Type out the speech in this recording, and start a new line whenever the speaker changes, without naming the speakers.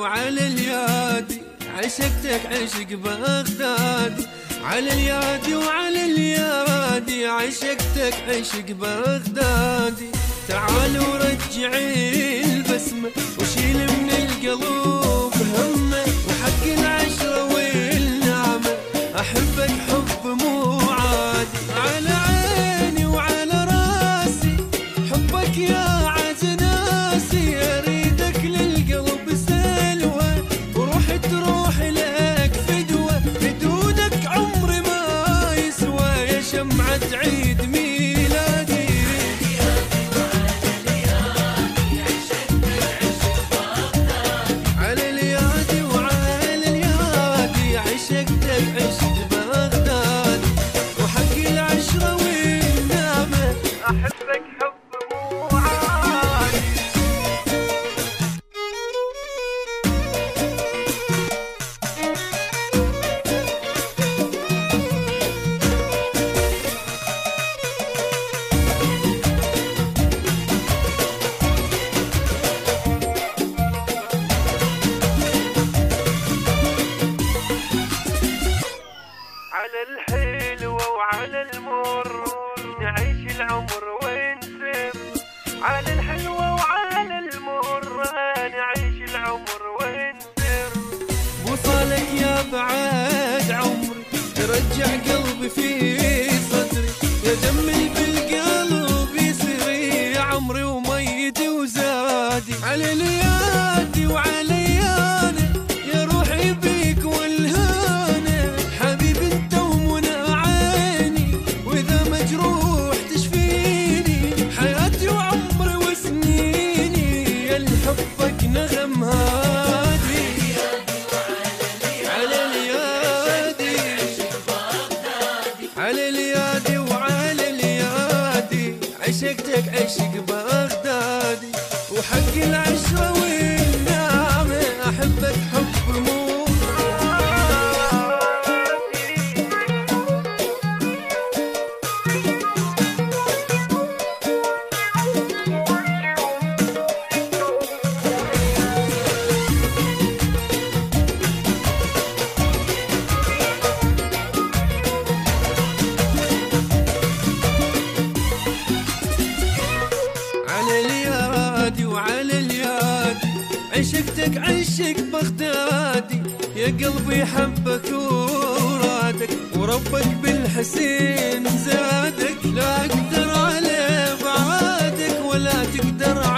وعلى اليادي عشقتك عشق بغدادي، على اليادي وعلى اليادي عشقتك عشق بغدادي. تعال ورجعي البسمة وشيل من القلوب همه، وحق العشرة والنعمة أحبك حب مو عادي. على عيني وعلى راسي حبك يا عز ناسي، أريدك للقلب سلوى وروح تروح لك فدوة، بدونك عمري ما يسوى يا شمعة عيد ميلادي. على اليادي وعلى اليادي عشقتك عشق بغدادي، وحق العشرة والنعمة أحبك حب مو عادي. على الحلوة وعلى المر نعيش العمر ونسر، على الحلوة وعلى المر نعيش العمر ونسر. وصالك يا بعد عمري ترجع قلبي في صدري، يا دمي بالقلب يسري يا عمري وميتي وزادي. على اليادي وعلى يانا يا روحي بيك والهانة، حبيبي انت ومنى عيني واذا مجروح تشفيني، حياتي وعمري وسنيني يا لحبك نغم هادي. على اليادي على اليادي وعلى اليادي عشقتك عشق بغدادي، وحق العشرة والنعمة أحبك حب مو على اليادي وعلى اليادي عشقتك عشق بغدادي، يا قلبي حبك ورادك وربك بالحسين زادك، لا اقدر على بعادك ولا تقدر